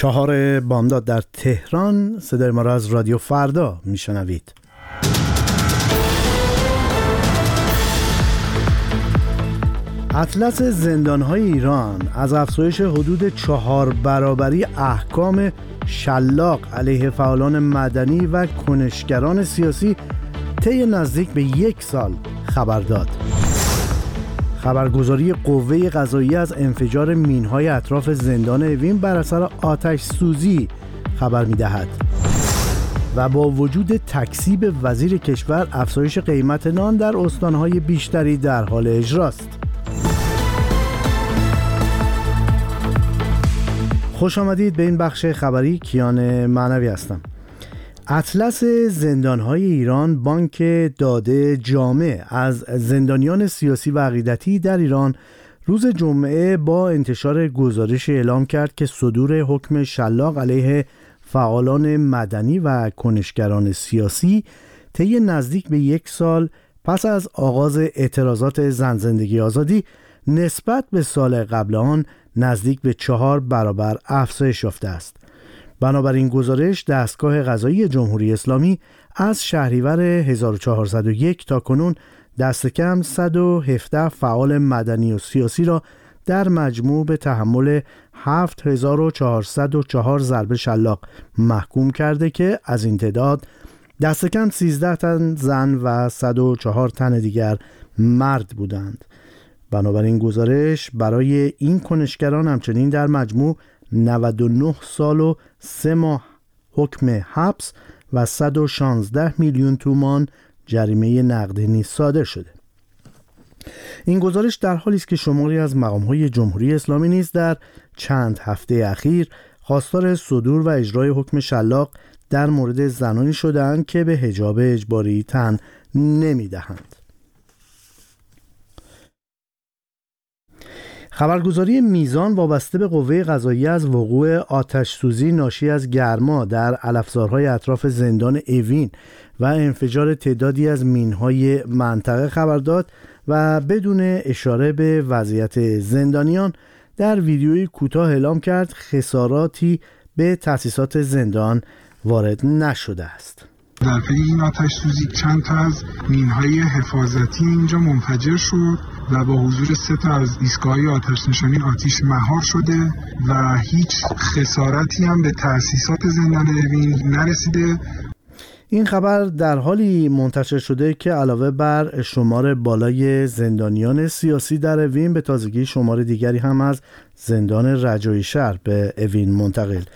4 بامداد در تهران. صدای ما را از رادیو فردا میشنوید. اطلس زندان‌های ایران از افزایش حدود 4 برابری احکام شلاق علیه فعالان مدنی و کنشگران سیاسی طی نزدیک به 1 سال خبر داد. خبرگزاری قوه قضاییه از انفجار مین‌های اطراف زندان اوین بر اثر آتش سوزی خبر می‌دهد و با وجود تکذیب وزیر کشور افزایش قیمت نان در استان‌های بیشتری در حال اجراست. خوش آمدید به این بخش خبری. کیان معنوی هستم. اطلس زندان‌های ایران بانک داده جامع از زندانیان سیاسی و عقیدتی در ایران روز جمعه با انتشار گزارش اعلام کرد که صدور حکم شلاق علیه فعالان مدنی و کنشگران سیاسی طی نزدیک به 1 سال پس از آغاز اعتراضات زن زندگی آزادی نسبت به سال قبل آن نزدیک به 4 برابر افزایش یافته است. بنابراین گزارش دستگاه قضایی جمهوری اسلامی از شهریور 1401 تا کنون دست کم 117 فعال مدنی و سیاسی را در مجموع به تحمل 7404 ضربه شلاق محکوم کرده که از این تعداد دست کم 13 تن زن و 104 تن دیگر مرد بودند. بنابراین گزارش برای این کنشگران همچنین در مجموع 99 سال و 3 ماه حکم حبس و 116 میلیون تومان جریمه نقدی صادر شده. این گزارش در حالی است که شماری از مقام‌های جمهوری اسلامی نیز در چند هفته اخیر خواستار صدور و اجرای حکم شلاق در مورد زنانی شده‌اند که به حجاب اجباری تن نمی‌دهند. خبرگزاری میزان وابسته به قوه قضاییه از وقوع آتش‌سوزی ناشی از گرما در علفزارهای اطراف زندان اوین و انفجار تعدادی از مین‌های منطقه خبر داد و بدون اشاره به وضعیت زندانیان در ویدیویی کوتاه اعلام کرد خساراتی به تأسیسات زندان وارد نشده است. در پی این آتش سوزی چند تا از مین‌های حفاظتی اینجا منفجر شد و با حضور 3 تا از ایستگاه‌های آتش نشانی آتش مهار شده و هیچ خسارتی هم به تأسیسات زندان اوین نرسیده. این خبر در حالی منتشر شده که علاوه بر شمار بالای زندانیان سیاسی در اوین به تازگی شمار دیگری هم از زندان رجایی شهر به اوین منتقل